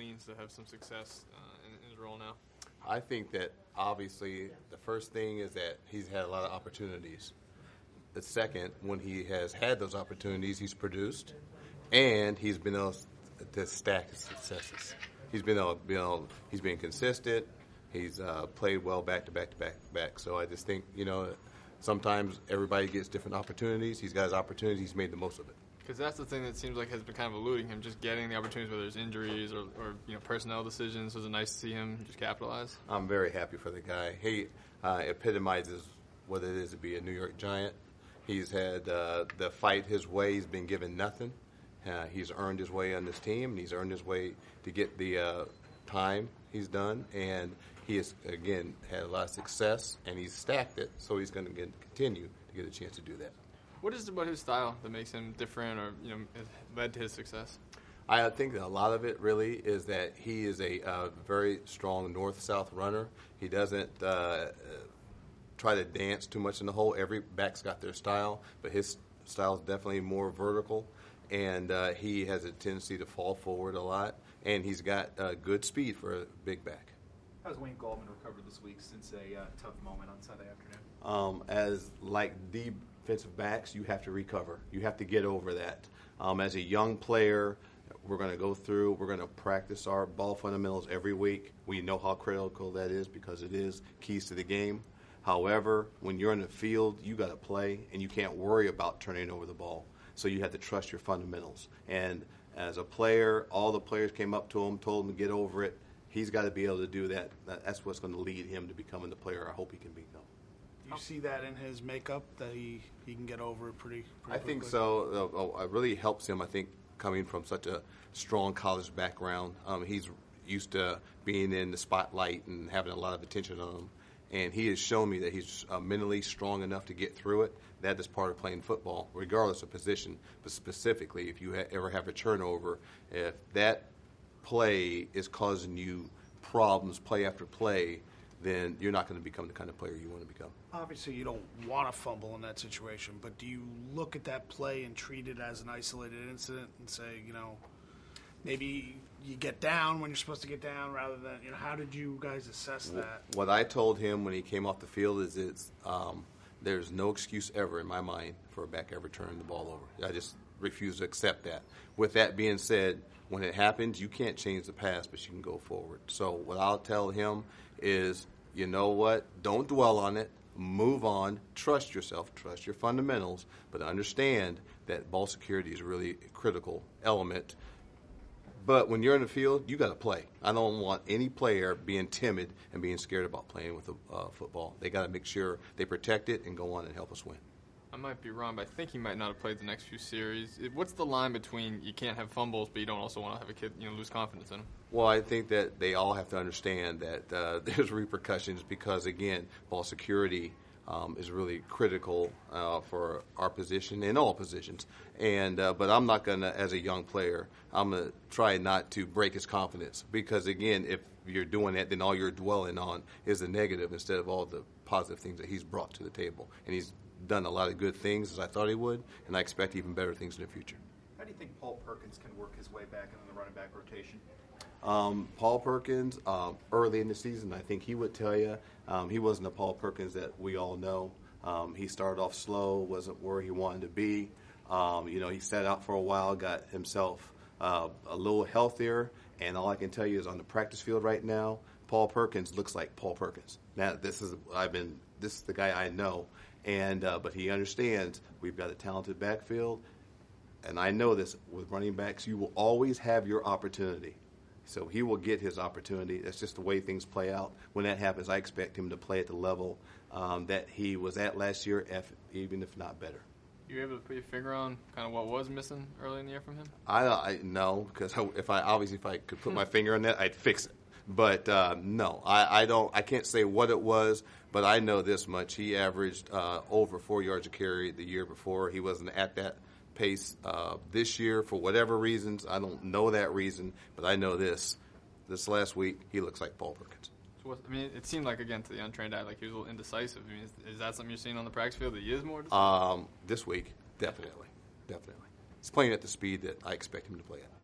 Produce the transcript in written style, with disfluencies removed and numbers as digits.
leans to have some success in his role now? I think that obviously the first thing is that he's had a lot of opportunities. The second, when he has had those opportunities, he's produced, and he's been able to stack his successes. He's been consistent. He's played well back to back to back to back. So I just think, sometimes everybody gets different opportunities. He's got his opportunities. He's made the most of it. Because that's the thing that seems like has been kind of eluding him, just getting the opportunities, whether it's injuries or personnel decisions. Was it nice to see him just capitalize? I'm very happy for the guy. He epitomizes what it is to be a New York Giant. He's had the fight his way. He's been given nothing. He's earned his way on this team, and he's earned his way to get the time he's done. And he has, again, had a lot of success, and he's stacked it, so he's going to continue to get a chance to do that. What is it about his style that makes him different or has led to his success? I think that a lot of it really is that he is a very strong north-south runner. He doesn't try to dance too much in the hole. Every back's got their style, but his style is definitely more vertical, and he has a tendency to fall forward a lot, and he's got good speed for a big back. How's Wayne Gallman recovered this week since a tough moment on Sunday afternoon? As like defensive backs, you have to recover. You have to get over that. As a young player, we're going to go through, we're going to practice our ball fundamentals every week. We know how critical that is because it is keys to the game. However, when you're in the field, you got to play, and you can't worry about turning over the ball. So you have to trust your fundamentals. And as a player, all the players came up to him, told him to get over it. He's got to be able to do that. That's what's going to lead him to becoming the player I hope he can become. Do you see that in his makeup, that he can get over it pretty I think so. It really helps him, I think, coming from such a strong college background. He's used to being in the spotlight and having a lot of attention on him. And he has shown me that he's mentally strong enough to get through it. That is part of playing football, regardless of position. But specifically, if you ever have a turnover, if that play is causing you problems play after play, then you're not going to become the kind of player you want to become. Obviously, you don't want to fumble in that situation, but do you look at that play and treat it as an isolated incident and say, maybe you get down when you're supposed to get down rather than, how did you guys assess that? What I told him when he came off the field is there's no excuse ever in my mind for a back ever turning the ball over. I just refuse to accept that. With that being said, when it happens, you can't change the past, but you can go forward. So what I'll tell him is, you know what, don't dwell on it. Move on. Trust yourself. Trust your fundamentals. But understand that ball security is a really critical element. But when you're in the field, you got to play. I don't want any player being timid and being scared about playing with football. They got to make sure they protect it and go on and help us win. I might be wrong, but I think he might not have played the next few series. What's the line between you can't have fumbles, but you don't also want to have a kid lose confidence in him? Well, I think that they all have to understand that there's repercussions because, again, ball security is really critical for our position and all positions. And but I'm not going to, as a young player, I'm going to try not to break his confidence because, again, if you're doing that, then all you're dwelling on is the negative instead of all the positive things that he's brought to the table. And he's done a lot of good things as I thought he would, and I expect even better things in the future. How do you think Paul Perkins can work his way back into the running back rotation? Paul Perkins, early in the season, I think he would tell you he wasn't the Paul Perkins that we all know. He started off slow, wasn't where he wanted to be. He sat out for a while, got himself a little healthier, and all I can tell you is on the practice field right now, Paul Perkins looks like Paul Perkins. Now, this is the guy I know. But he understands we've got a talented backfield, and I know this with running backs, you will always have your opportunity. So he will get his opportunity. That's just the way things play out. When that happens, I expect him to play at the level that he was at last year, even if not better. You able to put your finger on kind of what was missing early in the year from him? I no, because if I could put my finger on that, I'd fix it. But no, I don't. I can't say what it was, but I know this much: he averaged over 4 yards a carry the year before. He wasn't at that pace this year for whatever reasons. I don't know that reason, but I know this last week he looks like Paul Perkins. So it seemed like, again, to the untrained eye, like he was a little indecisive. Is that something you're seeing on the practice field that he is more decisive? This week, definitely. He's playing at the speed that I expect him to play at.